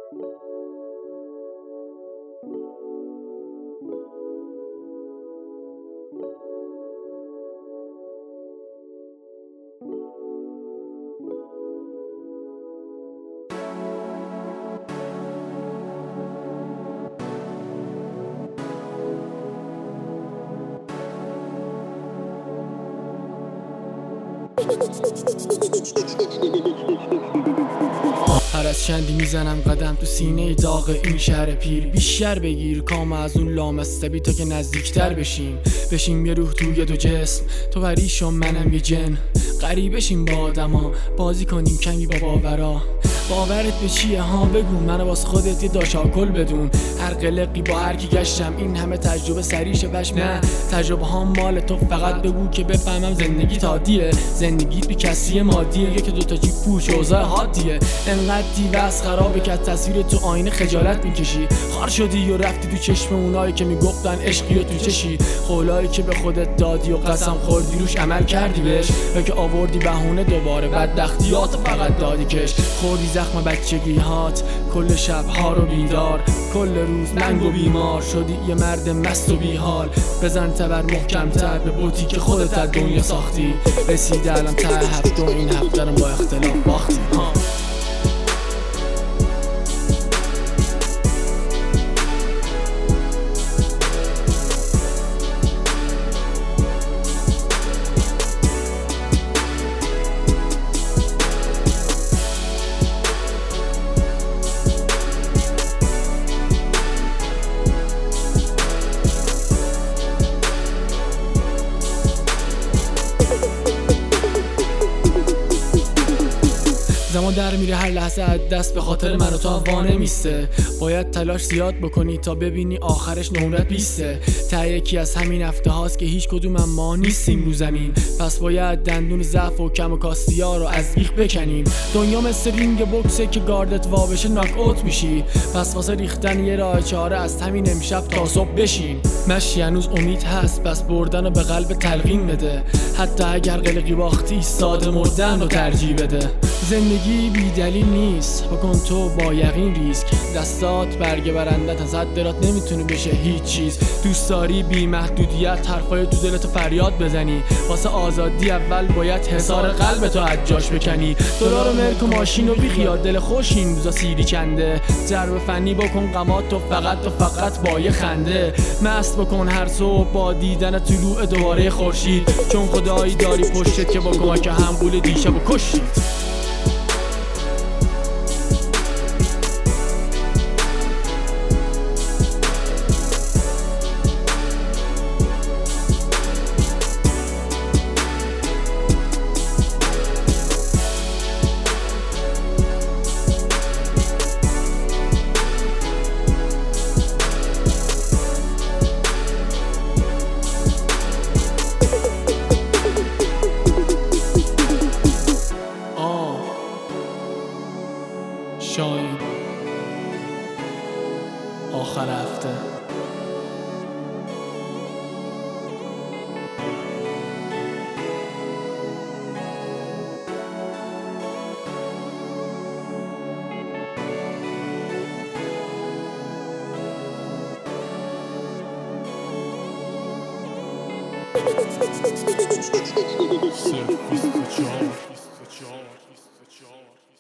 هر از چندی میزنم قدم تو سینه داغ این شهر پیر. بیشتر بگیر کام از اون لامصبی تا که نزدیکتر بشیم یه روح توی دو جسم، تو پریشون منم یه جن. غریب بشیم با آدما، بازی کنیم کمی با باورا. باورت به چیه ها بگو، منو واس خودت یه داشاکل بدون. هر قلقی با هر کی گشتم این همه تجربه سریشه بشم. نه تجربه ها مال تو، فقط بگو که بفهمم زندگی تادیه. زندگیت بی کسی مادیه، یکی دوتا جیب پوش اوضاع حادیه. انقدر دیوز خرابه که تصویر تو آینه خجالت میکشی. خار شدی و رفتی تو چشم اونایی که میگفتن عشقی و تو چشی. قولایی که به خودت دادی و قسم خوردی روش عمل کردی بهش، یا که آوردی بهونه دوباره بدبختیات فقط دادی کش. خوردی زخم بچگی هات، کل شبها رو بیدار، کل روز لنگ و بیمار شدی یه مرد مست و بیحال. بزن تبر محکمتر به بوتی که خودت از دنیا ساختی. رسیده الان ته هفته و این هفته رو با اختلاف باختی. زمان در میره هر لحظه از دست، به خاطر من و تو وانه میسته. باید تلاش زیاد بکنی تا ببینی آخرش نمرت بیسته. ته یکی از همین هفته هاست که هیچ کدوم ما نیستیم رو زمین. پس باید دندون ضعف و کم و کاستی ها رو از بیخ بکنیم. دنیا مثل رینگ بوکسه که گاردت وا بشه ناک اوت میشی. پس واسه ریختن یه راه چاره از همین امشب تا صبح بشین. مشی هنوز امید هست، پس بردن رو به قلب تلقین بده. حتی اگر قلقی باختی ساده مردن رو ترجیح بده. زندگی بی دلیل نیست، بکن تو با یقین ریسک. دستات برگ برندت از حد درات نمیتونه بشه هیچ چیز. دوست داری بی محدودیت حرفای تو دلتو فریاد بزنی. واسه آزادی اول باید حصار قلبتو از جاش بکنی. دلار و ملک و ماشین و بی خیال دل خوش این روزا سیری کنده. ضرب فنی بکن غمات تو فقط با یه خنده. مست بکن هر صبح با دیدن طلوع دوباره خورشید، چون خدایی داری پشتت که با کمک هم قول دیشب و کشید. شاین آخر هفته. Surf is the charm.